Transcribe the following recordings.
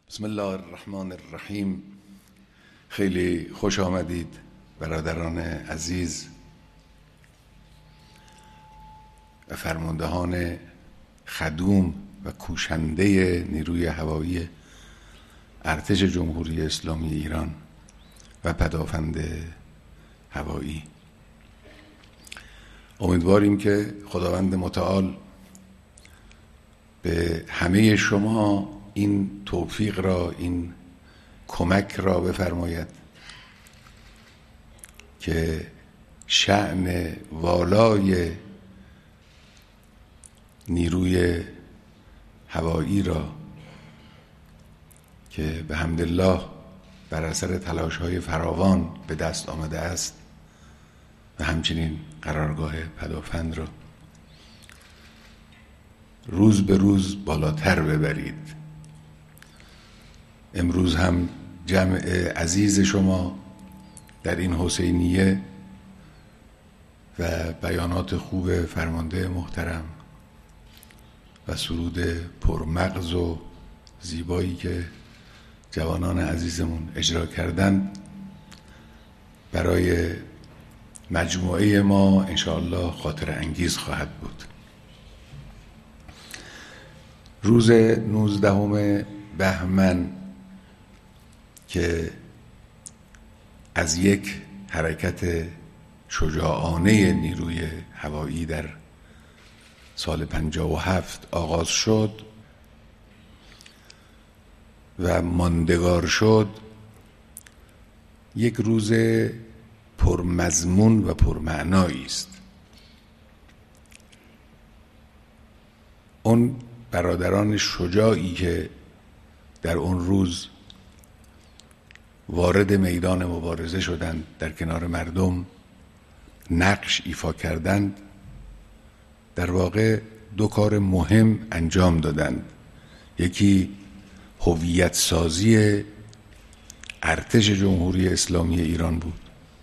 بسم الله الرحمن الرحیم. خیلی خوش آمدید برادران عزیز و فرماندهان خدوم و کوشنده نیروی هوایی ارتش جمهوری اسلامی ایران و پدافند هوایی. امیدواریم که خداوند متعال به همه شما این توفیق را، این کمک را بفرماید که شأن والای نیروی هوایی را که به حمدالله بر اثر تلاش‌های فراوان به دست آمده است و همچنین قرارگاه پدافند را روز به روز بالاتر ببرید. امروز هم جمع عزیز شما در این حسینیه و بیانات خوب فرمانده محترم و سرود پرمغز و زیبایی که جوانان عزیزمون اجرا کردند برای مجموعه ما انشاءالله خاطر انگیز خواهد بود. روز 19 بهمن که از یک حرکت شجاعانه نیروی هوایی در سال 57 آغاز شد و ماندگار شد، یک روز پرمضمون و پرمعنایی است. اون برادران شجاعی که در اون روز وارد میدان مبارزه شدند، در کنار مردم نقش ایفا کردند، در واقع دو کار مهم انجام دادند. یکی هویت سازی ارتش جمهوری اسلامی ایران بود،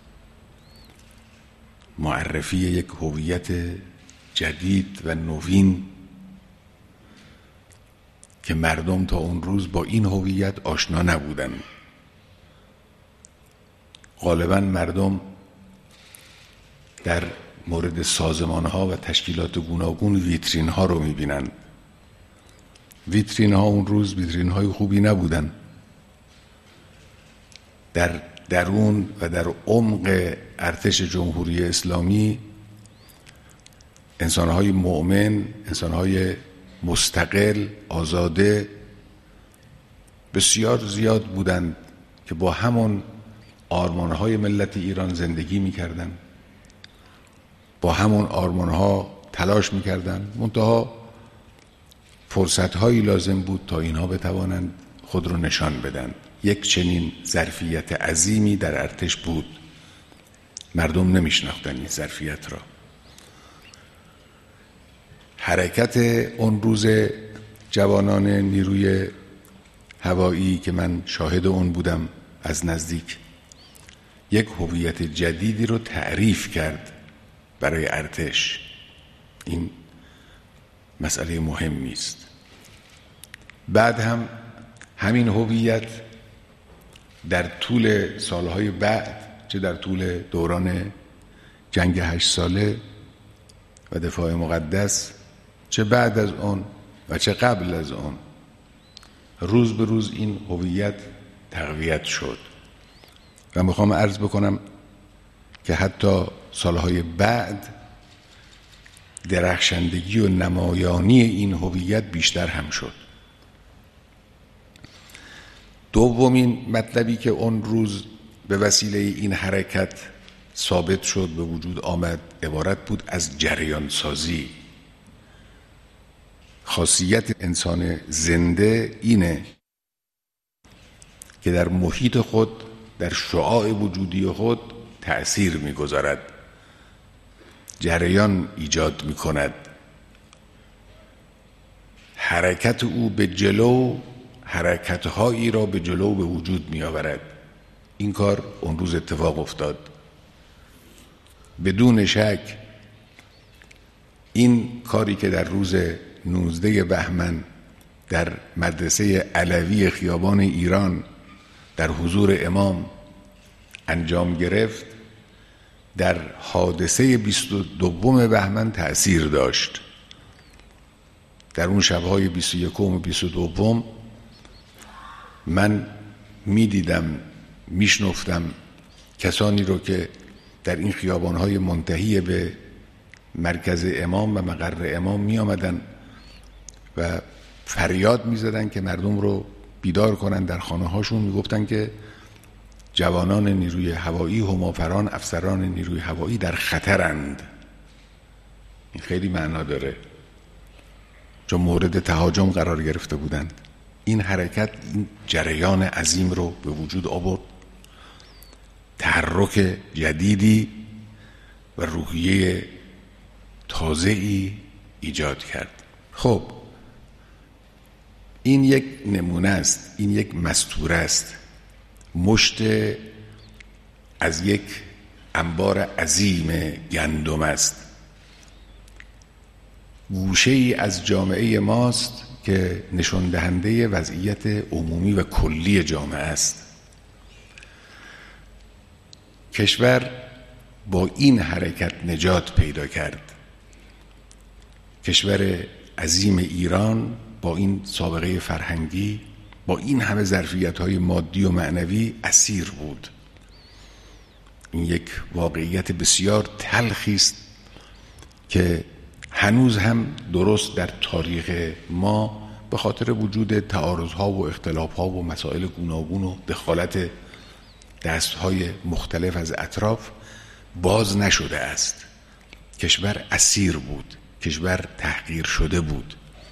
معرفی یک هویت جدید و نوین که مردم تا اون روز با این هویت آشنا نبودند. غالباً مردم در مورد سازمان‌ها و تشکیلات گوناگون ویترین‌ها رو می‌بینند. ویترین‌ها اون روز ویترین‌های خوبی نبودند. در درون و در عمق ارتش جمهوری اسلامی انسان‌های مؤمن، انسان‌های مستقل، آزاده بسیار زیاد بودند که با همون آرمان‌های ملت ایران زندگی می‌کردند، با همون آرمان‌ها تلاش می‌کردند، منتها فرصت‌هایی لازم بود تا اینها بتوانند خود رو نشان بدن. یک چنین ظرفیت عظیمی در ارتش بود، مردم نمی‌شناختند این ظرفیت را. حرکت اون روز جوانان نیروی هوایی که من شاهد اون بودم از نزدیک، یک هویت جدیدی رو تعریف کرد برای ارتش. این مسئله مهمی است. بعد هم همین هویت در طول سالهای بعد، چه در طول دوران جنگ 8 ساله و دفاع مقدس، چه بعد از اون و چه قبل از اون، روز به روز این هویت تقویت شد و میخوام عرض بکنم که حتی سالهای بعد درخشندگی و نمایانی این هویت بیشتر هم شد. دومین مطلبی که اون روز به وسیله این حرکت ثابت شد، به وجود آمد، عبارت بود از جریان سازی. خاصیت انسان زنده اینه که در محیط خود، در شعاع وجودی خود تأثیر می‌گذارد، جریان ایجاد می‌کند. حرکت او به جلو حرکت‌هایی را به جلو به وجود می‌آورد. این کار اون روز اتفاق افتاد. بدون شک این کاری که در روز 19 بهمن در مدرسه علوی خیابان ایران در حضور امام انجام گرفت در حادثه 22 بهمن تأثیر داشت. در اون شبهای 21 و 22 من میدیدم، میشنفتم کسانی رو که در این خیابانهای منتهی به مرکز امام و مقر امام می آمدن و فریاد می زدن که مردم رو بیدار کنن. در خانه هاشون می گفتن که جوانان نیروی هوایی، همافران، افسران نیروی هوایی در خطرند. این خیلی معنا داره چون مورد تهاجم قرار گرفته بودند. این حرکت این جریان عظیم رو به وجود آورد، تحرک جدیدی و روحیه تازه‌ای ایجاد کرد. خب این یک نمونه است، این یک مستوره است، مشت از یک انبار عظیم گندم است، گوشه ای از جامعه ماست که نشان دهنده وضعیت عمومی و کلی جامعه است. کشور با این حرکت نجات پیدا کرد. کشور عظیم ایران با این سابقه فرهنگی، با این همه ظرفیت‌های مادی و معنوی اسیر بود. این یک واقعیت بسیار تلخی است که هنوز هم درست در تاریخ ما به خاطر وجود تعارض‌ها و اختلاف‌ها و مسائل گوناگون و دخالت دست‌های مختلف از اطراف باز نشده است. کشور اسیر بود، کشور تحقیر شده بود،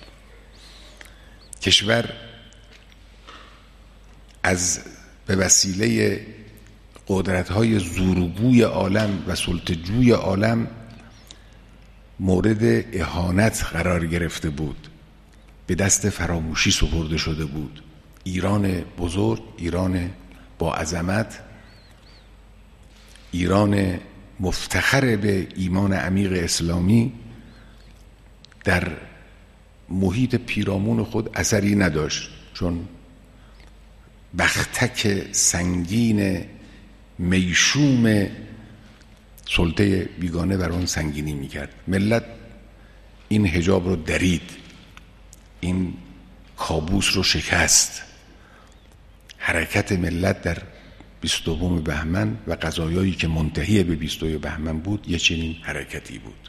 کشور به وسیله قدرت‌های زورگوی عالم و سلطه‌جوی عالم مورد اهانت قرار گرفته بود، به دست فراموشی سپرده شده بود. ایران بزرگ، ایران با عظمت، ایران مفتخر به ایمان عمیق اسلامی در محیط پیرامون خود اثری نداشت، چون بختک سنگین میشوم سلطه بیگانه بر آن سنگینی میکرد. ملت این حجاب رو درید، این کابوس رو شکست. حرکت ملت در 22 بهمن و قضایایی که منتهی به 22 بهمن بود یه چنین حرکتی بود.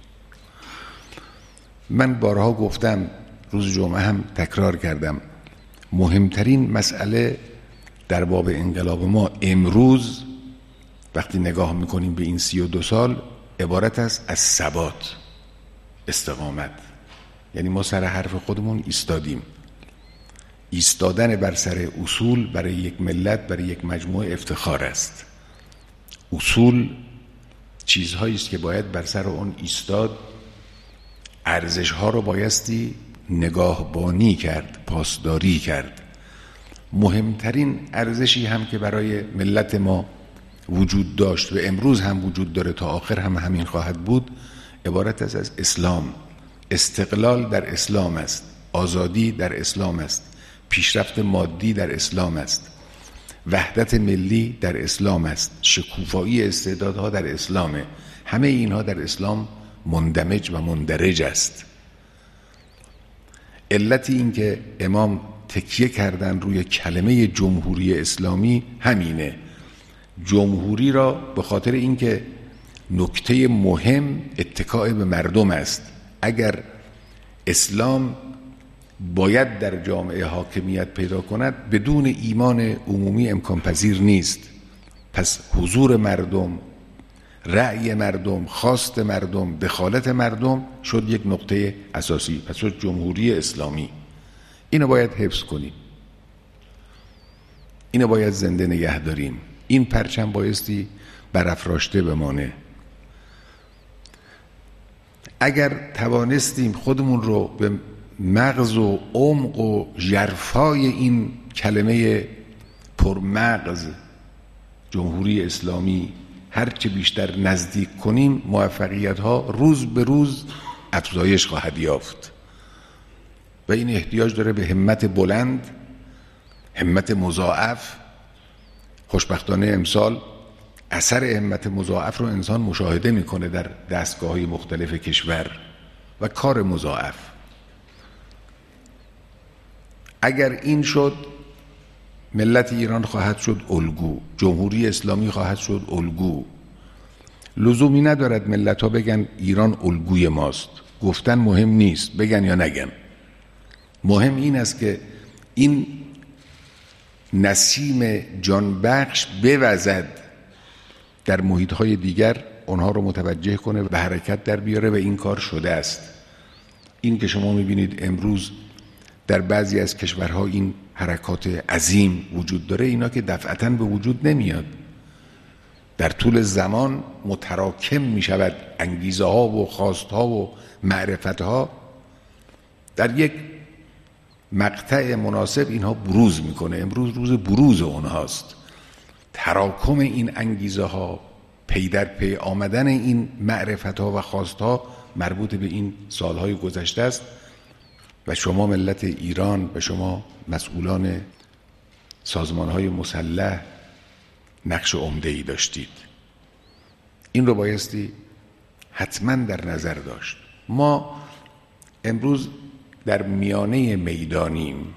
من بارها گفتم، روز جمعه هم تکرار کردم، مهمترین مسئله در باب انقلاب ما امروز وقتی نگاه میکنیم به این 32 سال عبارت است از ثبات، استقامت. یعنی ما سر حرف خودمون ایستادیم. ایستادن بر سر اصول برای یک ملت، برای یک مجموعه افتخار است. اصول چیزهایی است که باید بر سر اون ایستاد، ارزش‌ها رو بایستی نگاهبانی کرد، پاسداری کرد. مهمترین ارزشی هم که برای ملت ما وجود داشت و امروز هم وجود داره، تا آخر هم همین خواهد بود، عبارت است از اسلام. استقلال در اسلام است، آزادی در اسلام است، پیشرفت مادی در اسلام است، وحدت ملی در اسلام است، شکوفایی استعدادها در اسلامه. همه اینها در اسلام مندمج و مندرج است. علت این که امام تکیه کردن روی کلمه جمهوری اسلامی همینه. جمهوری را به خاطر اینکه نکته مهم اتکاء به مردم است. اگر اسلام باید در جامعه حاکمیت پیدا کند، بدون ایمان عمومی امکان پذیر نیست. پس حضور مردم، رأی مردم، خواست مردم، دخالت مردم شد یک نقطه اساسی. پس شد جمهوری اسلامی. اینو باید حفظ کنیم، اینو باید زنده نگه داریم. این پرچم بایستی برافراشته بمانه. اگر توانستیم خودمون رو به مغز و عمق و ژرفای این کلمه پرمغز جمهوری اسلامی هرچه بیشتر نزدیک کنیم، موفقیت ها روز به روز افزایش خواهد یافت. و این احتیاج داره به همت بلند، همت مضاعف. خوشبختانه امسال اثر همت مضاعف رو انسان مشاهده میکنه در دستگاه‌های مختلف کشور و کار مضاعف. اگر این شد، ملت ایران خواهد شد الگو، جمهوری اسلامی خواهد شد الگو. لزومی ندارد ملت ها بگن ایران الگوی ماست، گفتن مهم نیست، بگن یا نگن. مهم این است که این نسیم جانبخش بوزد در محیط‌های دیگر، اونها رو متوجه کنه، به حرکت در بیاره و این کار شده است. این که شما می‌بینید امروز در بعضی از کشورها این حرکات عظیم وجود داره، اینا که دفعتاً به وجود نمیاد، در طول زمان متراکم می‌شود انگیزه ها و خواست ها و معرفت ها، در یک مقطع مناسب اینها بروز میکنه. امروز روز بروز اونهاست. تراکم این انگیزه ها، پی در پی آمدن این معرفت ها و خواست ها مربوط به این سالهای گذشته است و شما ملت ایران و شما مسئولان سازمان های مسلح نقش عمده‌ای داشتید. این رو بایستی حتما در نظر داشت. ما امروز در میانه میدانیم،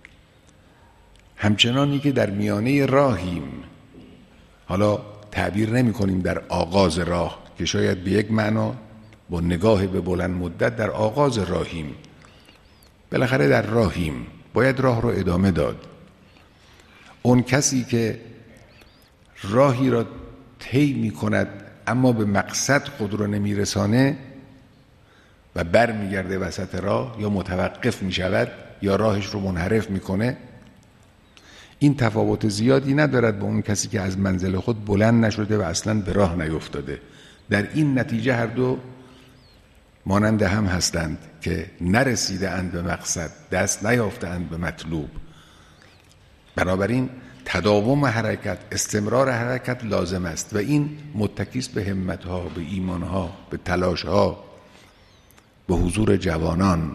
همچنانی که در میانه راهیم. حالا تعبیر نمی کنیم در آغاز راه، که شاید به یک معنا با نگاه به بلند مدت در آغاز راهیم. بالاخره در راهیم، باید راه رو ادامه داد. اون کسی که راهی را طی می کند اما به مقصد خود را نمی رسانه و بر می گرده وسط راه، یا متوقف می شود یا راهش رو منحرف می کنه، این تفاوت زیادی ندارد با اون کسی که از منزل خود بلند نشده و اصلا به راه نیفتاده. در این نتیجه هر دو مانند هم هستند که نرسیده اند به مقصد، دست نیافته اند به مطلوب. بنابراین تداوم حرکت، استمرار حرکت لازم است و این متکی است به همت‌ها، به ایمان‌ها، به تلاش‌ها، به حضور جوانان.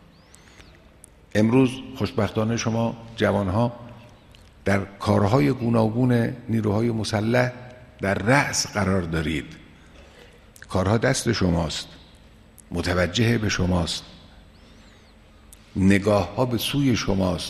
امروز خوشبختانه شما جوان‌ها در کارهای گوناگون نیروهای مسلح در رأس قرار دارید. کارها دست شماست، متوجه به شماست، نگاه‌ها به سوی شماست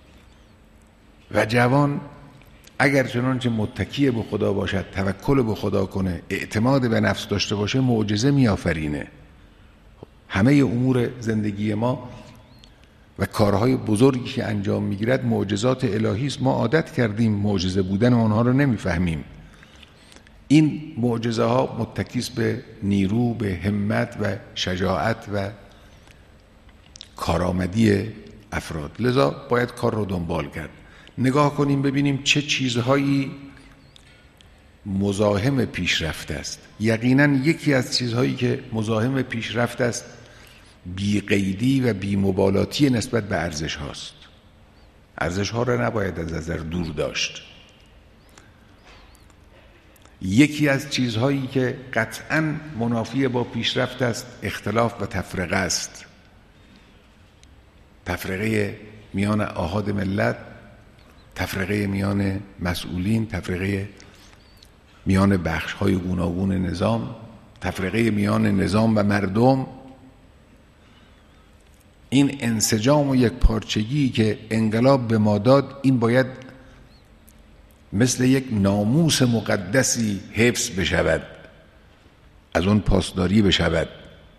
و جوان اگر چنانچه متکی به خدا باشد، توکل به خدا کنه، اعتماد به نفس داشته باشه، معجزه میآفرینه. همه امور زندگی ما و کارهای بزرگی که انجام میگیرد معجزات الهی است. ما عادت کردیم معجزه بودن آنها رو نمیفهمیم. این معجزه ها متکی است به نیرو، به همت و شجاعت و کارآمدی افراد. لذا باید کار رو دنبال کرد. نگاه کنیم ببینیم چه چیزهایی مزاحم پیشرفت است. یقینا یکی از چیزهایی که مزاحم پیشرفت است بی‌قیدی و بی‌مبالاتی نسبت به ارزش هاست. ارزش ها را نباید از نظر دور داشت. یکی از چیزهایی که قطعاً منافی با پیشرفت است اختلاف و تفرقه است. تفرقه میان آحاد ملت، تفرقه میان مسئولین، تفرقه میان بخش‌های گوناگون نظام، تفرقه میان نظام و مردم. این انسجام و یک پارچگی که انقلاب به ما داد، این باید مثل یک ناموس مقدسی حفظ بشود، از اون پاسداری بشود.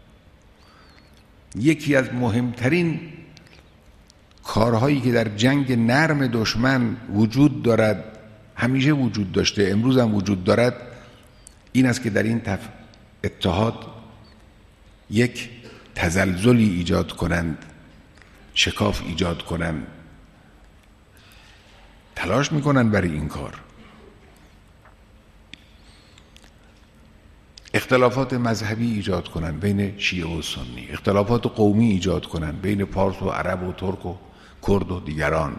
یکی از مهمترین کارهایی که در جنگ نرم دشمن وجود دارد، همیشه وجود داشته، امروز هم وجود دارد، این است که در این اتحاد یک تزلزلی ایجاد کنند، شکاف ایجاد کنند. تلاش میکنند برای این کار. اختلافات مذهبی ایجاد کنند بین شیعه و سنی، اختلافات قومی ایجاد کنند بین پارس و عرب و ترک و کرد و دیگران،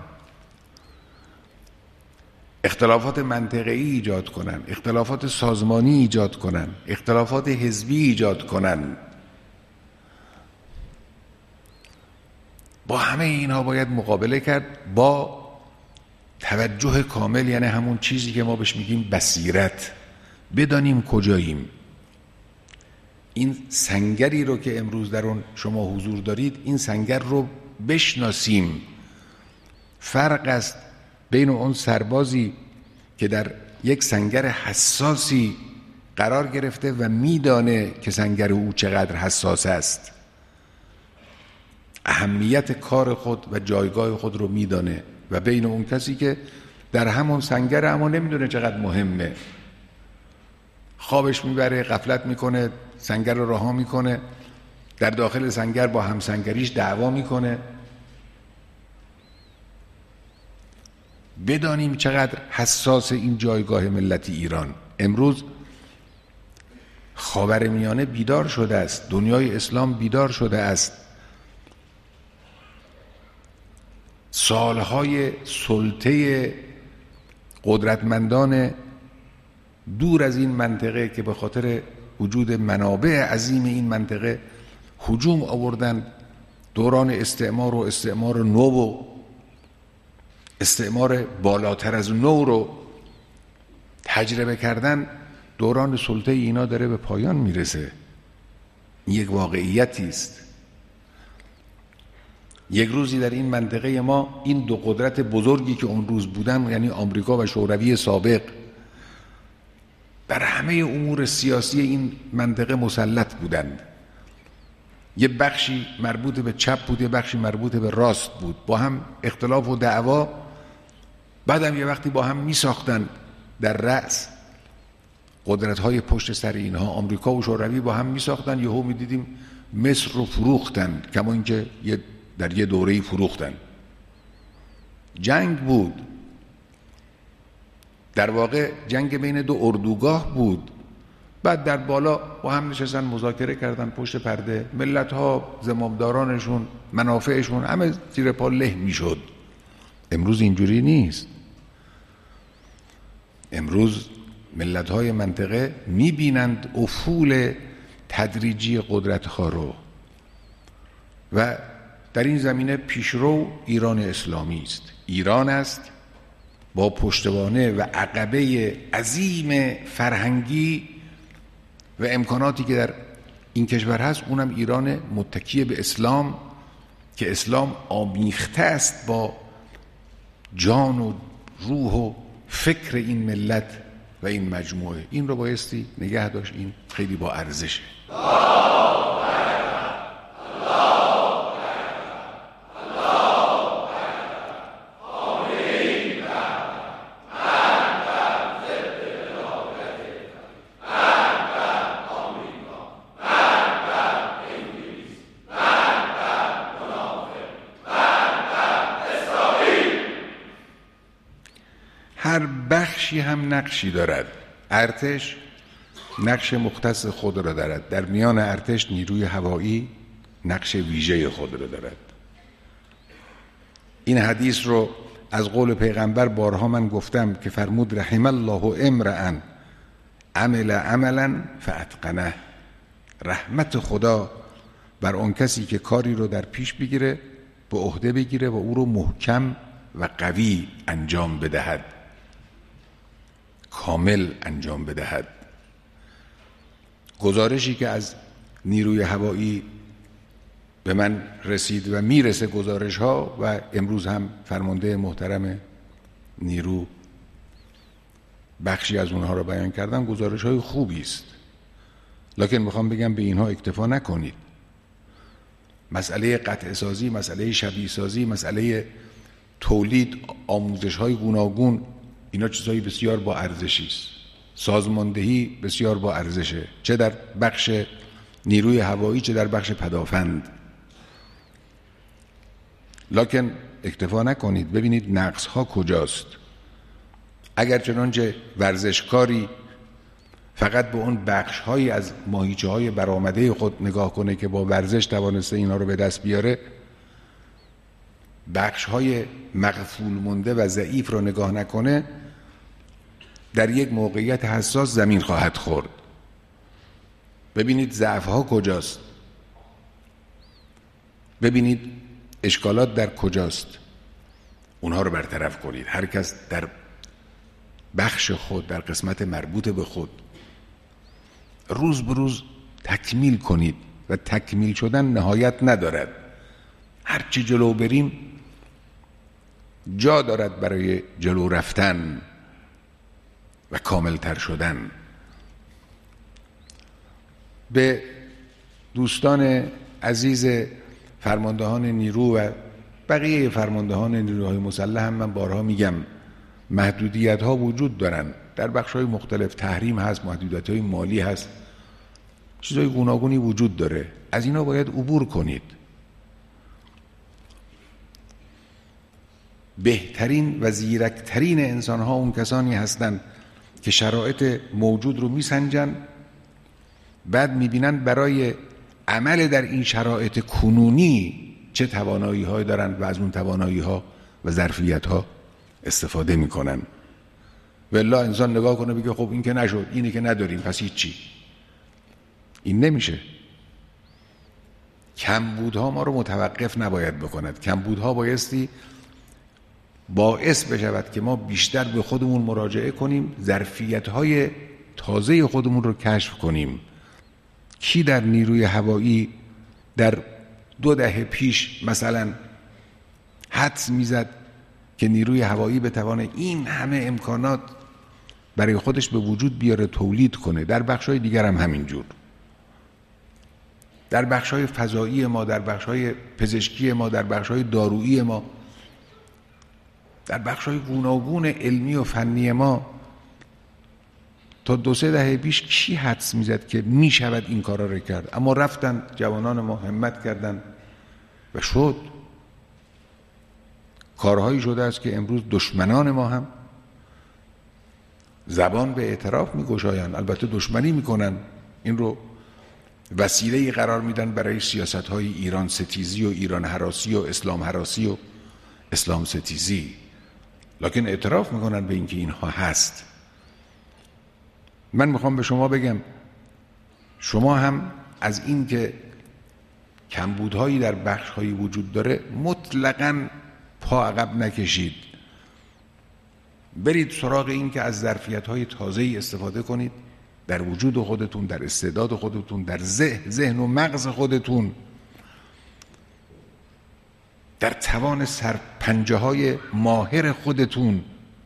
اختلافات منطقه‌ای ایجاد کنند، اختلافات سازمانی ایجاد کنند، اختلافات حزبی ایجاد کنند. با همه اینها باید مقابله کرد با توجه کامل، یعنی همون چیزی که ما بهش میگیم بصیرت، بدانیم کجاییم. این سنگری رو که امروز در اون شما حضور دارید، این سنگر رو بشناسیم. فرق است بین اون سربازی که در یک سنگر حساسی قرار گرفته و میدانه که سنگر او چقدر حساس است، اهمیت کار خود و جایگاه خود رو میدانه، و بین اون کسی که در همون سنگر اما نمیدونه چقدر مهمه، خوابش میبره، غفلت میکنه، سنگر رو رها میکنه، در داخل سنگر با همسنگریش دعوا میکنه. بدانیم چقدر حساس این جایگاه ملت ایران. امروز خاورمیانه بیدار شده است، دنیای اسلام بیدار شده است. سالهای سلطه قدرتمندان دور از این منطقه که به خاطر وجود منابع عظیم این منطقه هجوم آوردن، دوران استعمار و استعمار نو و استعمار بالاتر از نو رو تجربه کردن، دوران سلطه اینا داره به پایان میرسه. یک واقعیتی است. یک روزی در این منطقه ما این دو قدرت بزرگی که اون روز بودن، یعنی آمریکا و شوروی سابق، بر همه امور سیاسی این منطقه مسلط بودند. یه بخشی مربوط به چپ بود، یه بخشی مربوط به راست بود، با هم اختلاف و دعوا، بعدم یه وقتی با هم می ساختن. در رأس قدرت‌های پشت سر اینها آمریکا و شوروی با هم می ساختن. یهو می دیدیم مصر رو فروختن، کما اینکه در یه دوره‌ای فروختن. جنگ بود، در واقع جنگ بین دو اردوگاه بود. بعد در بالا با هم نشستن مذاکره کردن پشت پرده، ملت‌ها، زمامدارانشون، منافعشون همه زیر پا له میشد. امروز اینجوری نیست. امروز ملت‌های منطقه می‌بینند افول تدریجی قدرت‌ها رو، و در این زمینه پیشرو ایران اسلامی است. ایران است با پشتوانه و عقبه عظیم فرهنگی و امکاناتی که در این کشور هست، اونم ایران متکی به اسلام که اسلام آمیخته است با جان و روح و فکر این ملت و این مجموعه. این رو بایستی نگه داشت، این خیلی با ارزشه. هر بخشی هم نقشی دارد. ارتش نقش مختص خود را دارد. در میان ارتش نیروی هوایی نقش ویژه خود را دارد. این حدیث رو از قول پیغمبر بارها من گفتم که فرمود رحم الله امرأ عمل عملا فاتقنه. رحمت خدا بر اون کسی که کاری رو در پیش بگیره، به عهده بگیره و او رو محکم و قوی انجام بدهد، کامل انجام بدهد. گزارشی که از نیروی هوایی به من رسید و میرسه گزارش ها، و امروز هم فرمانده محترم نیرو بخشی از اونها رو بیان کردن، گزارش های خوبی است. لکن میخوام بگم به اینها اکتفا نکنید. مسئله قطع سازی، مسئله شبیه سازی، مسئله تولید آموزش های گوناگون، اینا چیزایی بسیار با ارزشی است. سازماندهی بسیار با ارزشه، چه در بخش نیروی هوایی چه در بخش پدافند. لکن اکتفا نکنید، ببینید نقص ها کجاست. اگر چنانچه ورزشکاری فقط به اون بخش هایی از ماهیچه های برآمده خود نگاه کنه که با ورزش توانسته اینا رو به دست بیاره، بخش های مغفول مونده و ضعیف رو نگاه نکنه، در یک موقعیت حساس زمین خواهد خورد. ببینید ضعف ها کجاست. ببینید اشکالات در کجاست؟ اونها رو برطرف کنید. هر کس در بخش خود، در قسمت مربوط به خود روز به روز تکمیل کنید و تکمیل شدن نهایت ندارد. هرچی جلو بریم جا دارد برای جلو رفتن و کاملتر شدن. به دوستان عزیز فرماندهان نیرو و بقیه فرماندهان نیروهای مسلح هم من بارها میگم محدودیت ها وجود دارن در بخش های مختلف. تحریم هست، محدودیت های مالی هست، چیزهای گوناگونی وجود داره. از اینا باید عبور کنید. بهترین و زیرکترین انسان ها اون کسانی هستند که شرایط موجود رو میسنجن، بعد میبینن برای عمل در این شرایط کنونی چه توانایی های دارن و از اون توانایی ها و ظرفیت ها استفاده میکنن. والله انسان نگاه کنه بگه خب این که نشد، اینی که نداریم، پس هیچی. این نمیشه. کمبودها ما رو متوقف نباید بکند. کمبودها بایستی باعث بشود که ما بیشتر به خودمون مراجعه کنیم، ظرفیت‌های تازه خودمون رو کشف کنیم. کی در نیروی هوایی در 2 دهه پیش مثلا حدس میزد که نیروی هوایی بتوانه این همه امکانات برای خودش به وجود بیاره، تولید کنه؟ در بخش‌های دیگر هم همینجور. در بخش‌های فضایی ما، در بخش‌های پزشکی ما، در بخش‌های دارویی ما، در بخش‌های گوناگون علمی و فنی ما تا 2-3 دهه پیش کی حدس میزد که میشود این کارا رو کرد؟ اما رفتن جوانان ما، همت کردن و شد. کارهایی شده است که امروز دشمنان ما هم زبان به اعتراف میگشایند، البته دشمنی میکنن، این رو وسیله‌ای قرار میدن برای سیاست‌های ایران ستیزی و ایران هراسی و اسلام هراسی و اسلام ستیزی، لکن اعتراف میکنن به اینکه اینها هست. من میخوام به شما بگم شما هم از این که کمبودهایی در بخش‌هایی وجود داره مطلقاً پا عقب نکشید. برید سراغ این که از ظرفیت‌های تازه‌ای استفاده کنید در وجود خودتون، در استعداد خودتون، در ذهن و مغز خودتون، در توان سرپنجه‌های ماهر خودتون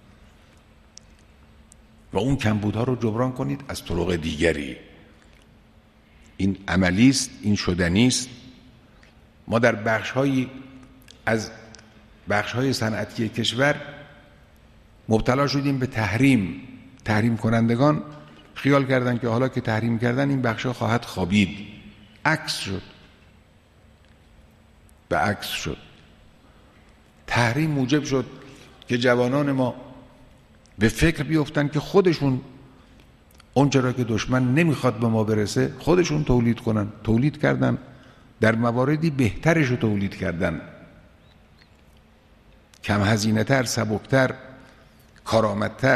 و اون کمبودها رو جبران کنید از طرق دیگری. این عملی است، این شدنی است. ما در بخش‌هایی از بخش‌های صنعتی کشور مبتلا شدیم به تحریم کنندگان خیال کردن که حالا که تحریم کردن این بخش‌ها خواهد خوابید. عکس شد. به عکس شد. تحریم موجب شد که جوانان ما به فکر بیفتن که خودشون اونچه را که دشمن نمیخواد به ما برسه خودشون تولید کنن. تولید کردن، در مواردی بهترش رو تولید کردن، کم هزینه تر، سبکتر، کارآمدتر.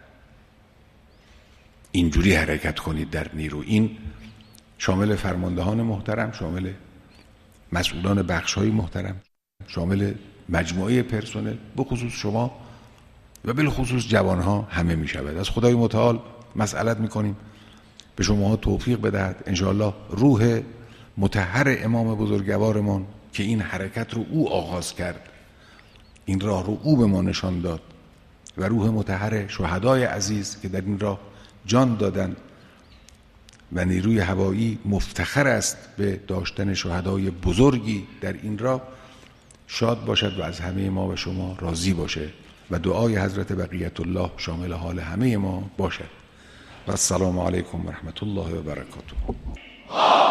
اینجوری حرکت کنید در نیرو. این شامل فرماندهان محترم، شامل مسئولان بخش‌های محترم، شامل مجموعه پرسنل، به خصوص شما و بالخصوص جوانها همه می شود. از خدای متعال مسئلت می کنیم به شما توفیق بدهد. انشاءالله روح مطهر امام بزرگوارمان که این حرکت رو او آغاز کرد، این راه رو او به ما نشان داد، و روح مطهر شهدای عزیز که در این راه جان دادن و نیروی هوایی مفتخر است به داشتن شهدای بزرگی در این راه، شاد باشد و از همه ما و شما راضی باشه و دعای حضرت بقیت الله شامل حال همه ما باشد. و السلام علیکم و رحمت الله و برکاته.